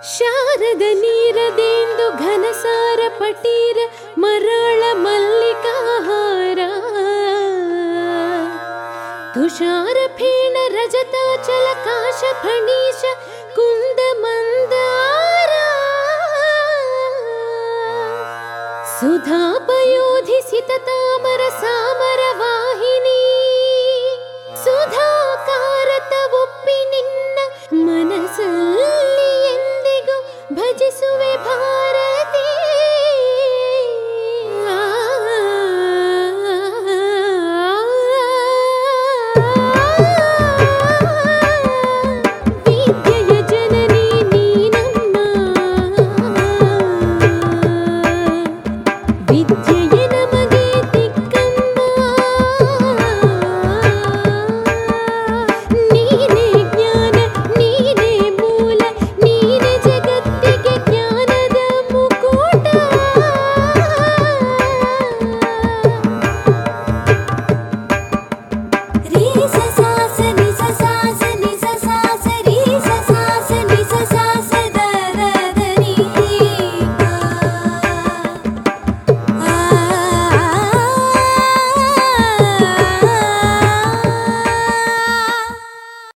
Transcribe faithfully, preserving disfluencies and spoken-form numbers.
ಶಾರದ ನೀರದೆಂದು ಘನಸಾರ ಪಟೀರ ಮರಾಳ ಮಲ್ಲಿಕಾಹಾರ ತುಷಾರ ಫೇಣ ರಜತಾಚಲ ಕಾಶ ಫಣೀಶ ಕುಂದ ಮಂದಾರ ಸುಧಾಪಯೋಧಿ ಸಿತ ತಾಮರ ಸಾಮರ ವಾಹಿನಿ ಸುಧಾಕಾರ ತವೊಪ್ಪಿ ನಿನ್ನ ಮನಸ್ಸಲ್ಲಿ